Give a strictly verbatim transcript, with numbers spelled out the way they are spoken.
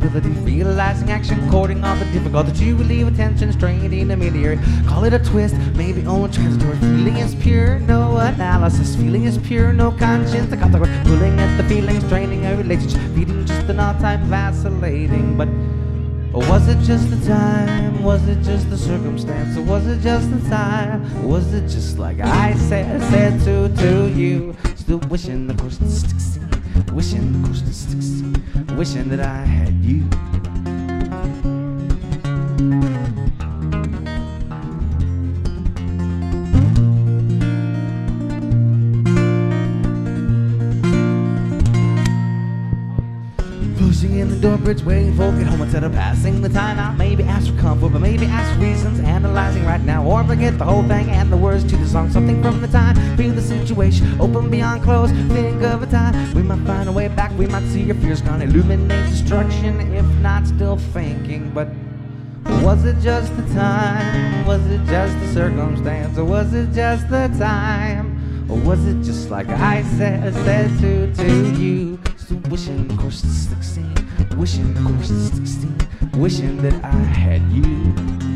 possibility, realizing action, courting all the difficult that you relieve attention, straining the meteor. Call it a twist, maybe only transitory. Feeling is pure, no analysis. Feeling is pure, no conscience. I caught the word, pulling at the feeling, straining a relationship, feeding just an all-time vacillating. But or was it just the time? Was it just the circumstance? Or was it just the time? Was it just like I said, said to, to you? Still wishing the course to succeed, wishing the course to succeed, wishing that I had you. Pushing in the door bridge, waiting for get home instead of passing the time out. Maybe ask for comfort, but maybe ask for reasons. Analyzing right now, or forget the whole thing and the words to the song. Something from the time, feel the situation, open beyond close. Think of a time we might find a way back. We might see your fears gone, illuminate destruction. If not, still thinking. But was it just the time? Was it just the circumstance? Or was it just the time? Or was it just like I said, said to, to you? Still wishing, of course, to succeed, wishing, of course, to succeed, wishing that I had you.